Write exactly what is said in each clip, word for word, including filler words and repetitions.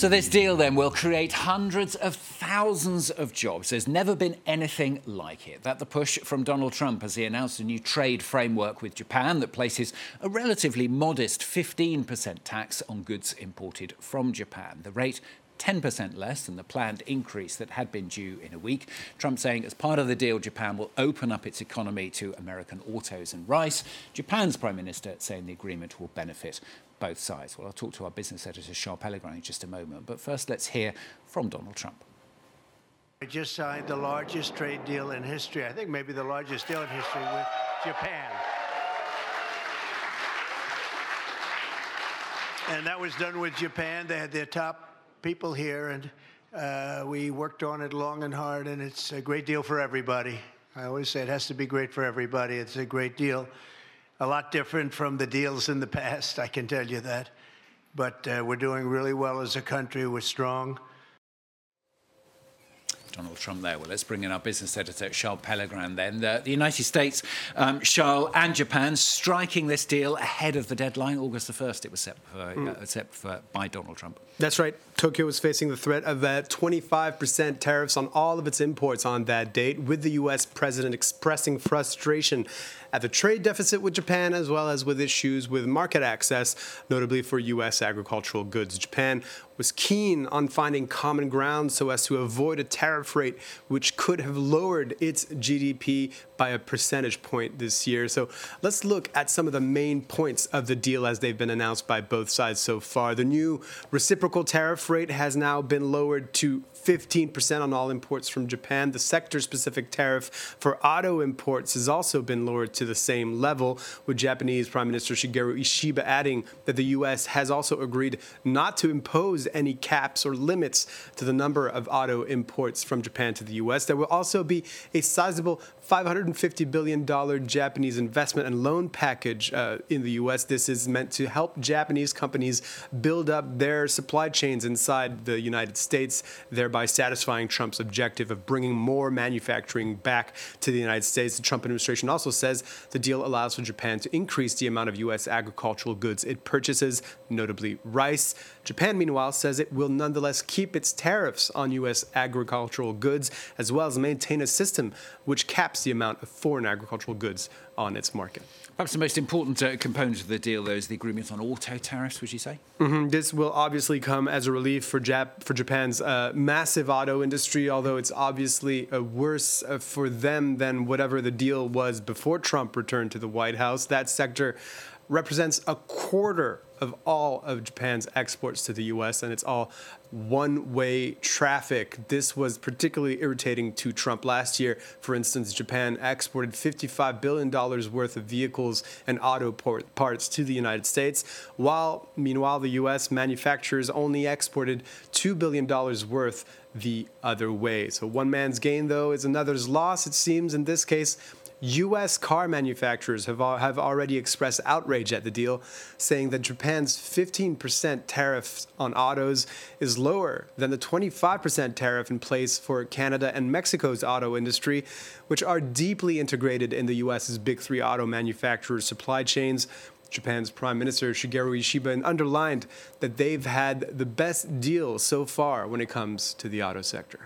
So this deal then will create hundreds of thousands of jobs. There's never been anything like it. That the push from Donald Trump as he announced a new trade framework with Japan that places a relatively modest fifteen percent tax on goods imported from Japan. The rate ten percent less than the planned increase that had been due in a week. Trump saying as part of the deal, Japan will open up its economy to American autos and rice. Japan's Prime Minister saying the agreement will benefit both sides. Well, I'll talk to our business editor, Charles Pellegrin, in just a moment. But first, let's hear from Donald Trump. I just signed the largest trade deal in history. I think maybe the largest deal in history with Japan. And that was done with Japan. They had their top people here, and uh, we worked on it long and hard, and it's a great deal for everybody. I always say it has to be great for everybody. It's a great deal. A lot different from the deals in the past, I can tell you that. But uh, we're doing really well as a country. We're strong. Donald Trump there. Well, let's bring in our business editor, Charles Pellegrin, then. The, the United States, um, Charles, and Japan striking this deal ahead of the deadline. August the first, it was set, for, mm. uh, set for, by Donald Trump. That's right. Tokyo was facing the threat of uh, twenty-five percent tariffs on all of its imports on that date, with the U S president expressing frustration at the trade deficit with Japan, as well as with issues with market access, notably for U S agricultural goods. Japan was keen on finding common ground so as to avoid a tariff rate which could have lowered its G D P by a percentage point this year. So let's look at some of the main points of the deal as they've been announced by both sides so far. The new reciprocal tariff rate has now been lowered to fifteen percent on all imports from Japan. The sector-specific tariff for auto imports has also been lowered to the same level, with Japanese Prime Minister Shigeru Ishiba adding that the U S has also agreed not to impose any caps or limits to the number of auto imports from Japan to the U S. There will also be a sizable five hundred fifty billion dollars Japanese investment and loan package uh, in the U S. This is meant to help Japanese companies build up their supply chains inside the United States, thereby satisfying Trump's objective of bringing more manufacturing back to the United States. The Trump administration also says the deal allows for Japan to increase the amount of U S agricultural goods it purchases, notably rice. Japan, meanwhile, says it will nonetheless keep its tariffs on U S agricultural goods, as well as maintain a system which caps the amount of foreign agricultural goods on its market. Perhaps the most important uh, component of the deal, though, is the agreement on auto tariffs, would you say? Mm-hmm. This will obviously come as a relief for Jap- for Japan's uh, massive auto industry, although it's obviously uh, worse uh, for them than whatever the deal was before Trump returned to the White House. That sector represents a quarter of all of Japan's exports to the U S, and it's all one-way traffic. This was particularly irritating to Trump last year. For instance, Japan exported fifty-five billion dollars worth of vehicles and auto parts to the United States, while, meanwhile, the U S manufacturers only exported two billion dollars worth the other way. So one man's gain, though, is another's loss, it seems. In this case, U S car manufacturers have have already expressed outrage at the deal, saying that Japan's fifteen percent tariff on autos is lower than the twenty-five percent tariff in place for Canada and Mexico's auto industry, which are deeply integrated in the U S's big three auto manufacturers' supply chains. Japan's Prime Minister Shigeru Ishiba underlined that they've had the best deal so far when it comes to the auto sector.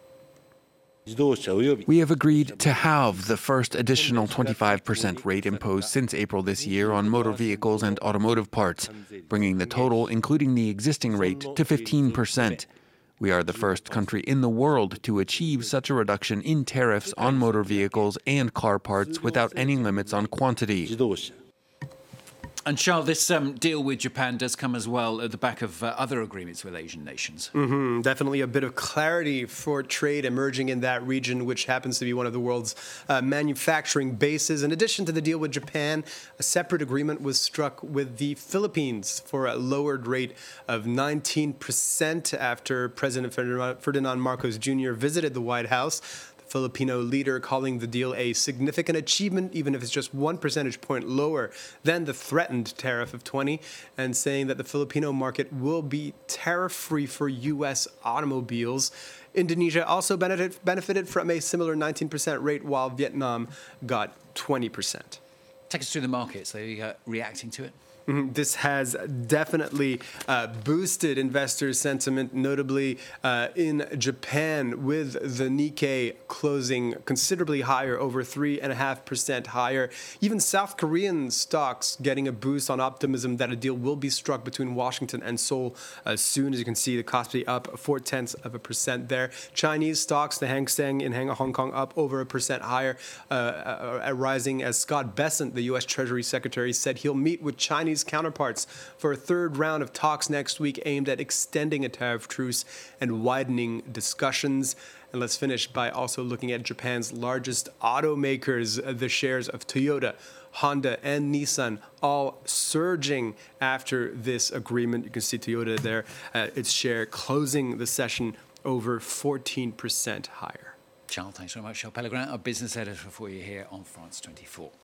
We have agreed to halve the first additional twenty-five percent rate imposed since April this year on motor vehicles and automotive parts, bringing the total, including the existing rate, to fifteen percent. We are the first country in the world to achieve such a reduction in tariffs on motor vehicles and car parts without any limits on quantity. And Charles, this um, deal with Japan does come as well at the back of uh, other agreements with Asian nations. Mm-hmm. Definitely a bit of clarity for trade emerging in that region, which happens to be one of the world's uh, manufacturing bases. In addition to the deal with Japan, a separate agreement was struck with the Philippines for a lowered rate of nineteen percent after President Ferdinand Marcos Junior visited the White House. Filipino leader calling the deal a significant achievement, even if it's just one percentage point lower than the threatened tariff of twenty, and saying that the Filipino market will be tariff-free for U S automobiles. Indonesia also benefited, benefited from a similar nineteen percent rate, while Vietnam got twenty percent. Take us through the markets. Are you uh, reacting to it? Mm-hmm. This has definitely uh, boosted investor sentiment, notably uh, in Japan, with the Nikkei closing considerably higher, over three point five percent higher. Even South Korean stocks getting a boost on optimism that a deal will be struck between Washington and Seoul uh, soon. As you can see, the Kospi up four tenths of a percent there. Chinese stocks, the Hang Seng in Hong Kong up over a percent higher, uh, uh, rising as Scott Bessent, the U S Treasury Secretary, said he'll meet with Chinese counterparts for a third round of talks next week aimed at extending a tariff truce and widening discussions. And let's finish by also looking at Japan's largest automakers, the shares of Toyota, Honda, and Nissan, all surging after this agreement. You can see Toyota there, uh, its share closing the session over fourteen percent higher. Charles, thanks very much. Charles Pellegrin, our business editor for you here on France twenty-four.